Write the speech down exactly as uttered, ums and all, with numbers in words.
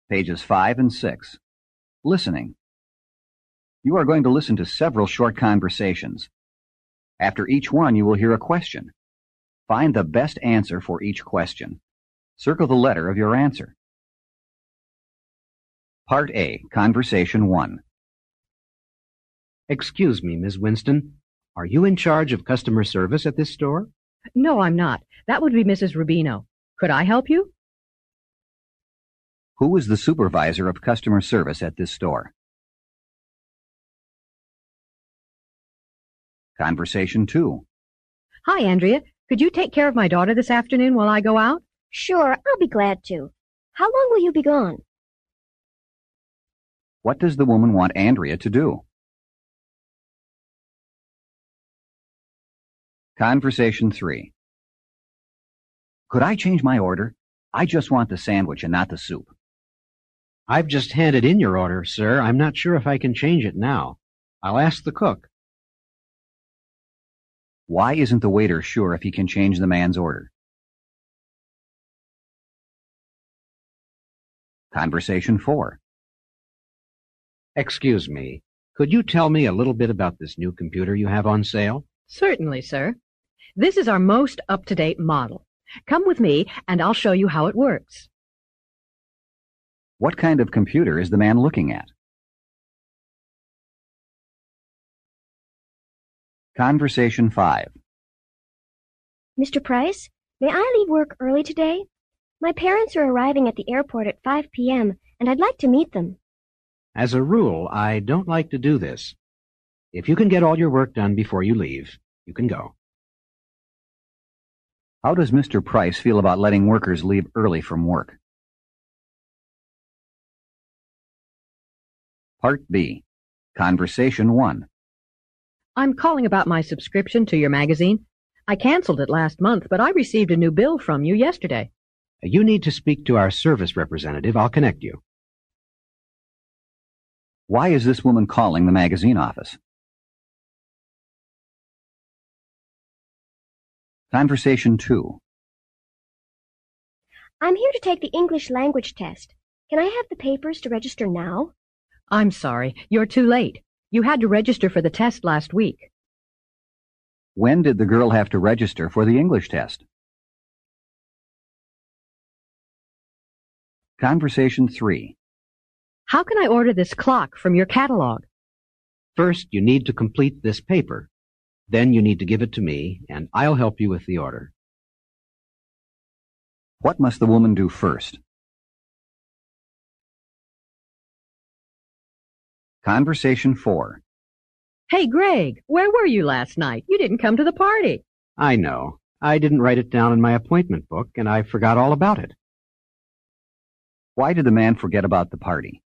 Pages five and six. Listening. You are going to listen to several short conversations. After each one, you will hear a question. Find the best answer for each question. Circle the letter of your answer. Part A, Conversation one. Excuse me, Miss Winston. Are you in charge of customer service at this store? No, I'm not. That would be Missus Rubino. Could I help you? Who is the supervisor of customer service at this store? Conversation two. Hi, Andrea. Could you take care of my daughter this afternoon while I go out? Sure, I'll be glad to. How long will you be gone? What does the woman want Andrea to do? Conversation three. Could I change my order? I just want the sandwich and not the soup. I've just handed in your order, sir. I'm not sure if I can change it now. I'll ask the cook. Why isn't the waiter sure if he can change the man's order? Conversation four. Excuse me. Could you tell me a little bit about this new computer you have on sale? Certainly, sir. This is our most up-to-date model. Come with me, and I'll show you how it works. What kind of computer is the man looking at? Conversation five. Mister Price, may I leave work early today? My parents are arriving at the airport at five p m, and I'd like to meet them. As a rule, I don't like to do this. If you can get all your work done before you leave, you can go. How does Mister Price feel about letting workers leave early from work? Part B. Conversation one. I'm calling about my subscription to your magazine. I canceled it last month, but I received a new bill from you yesterday. You need to speak to our service representative. I'll connect you. Why is this woman calling the magazine office? Conversation two. I'm here to take the English language test. Can I have the papers to register now? I'm sorry, you're too late. You had to register for the test last week. When did the girl have to register for the English test? Conversation three. How can I order this clock from your catalog? First, you need to complete this paper. Then you need to give it to me, and I'll help you with the order. What must the woman do first? Conversation four. Hey, Greg, where were you last night? You didn't come to the party. I know. I didn't write it down in my appointment book, and I forgot all about it. Why did the man forget about the party?